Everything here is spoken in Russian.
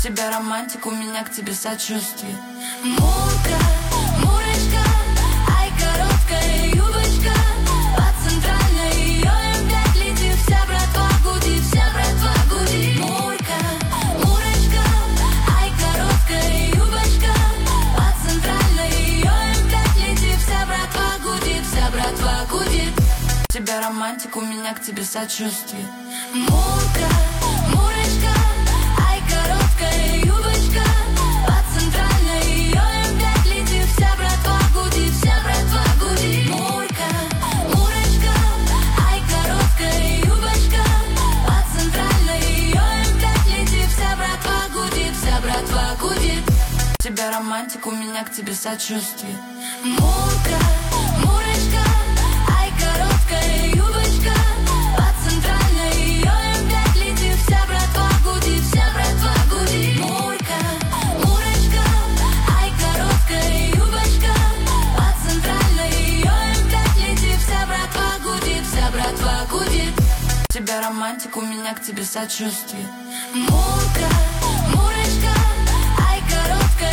тебя романтик, у меня к тебе сочувствие. Мурка, Мурочка, ай, короткая юбочка, по центральной ее М5 летит, вся братва гудит, вся братва гудит. Мурка, Мурочка, ай, короткая юбочка, по центральной ее М5 летит, вся братва гудит, вся братва гудит. Тебя романтик, у меня к тебе сочувствие. Мурка, Мурочка, ай, короткая юбочка, по центральной ее М5 летит, вся братва гудит, вся братва гудит. Мурка, Мурочка, ай, короткая юбочка, по центральной ее М5 летит, вся братва гудит, вся братва гудит. Тебя романтик, у меня к тебе сочувствие. Мурка, Мурочка, ай, короткая юбочка, по центральной ее М5 летит, вся братва гудит, вся братва гудит. Мурка, Мурочка, ай, короткая юбочка, по центральной ее М5 летит, вся братва гудит, вся братва гудит. Тебя романтик, у меня к тебе сочувствие. Мурка.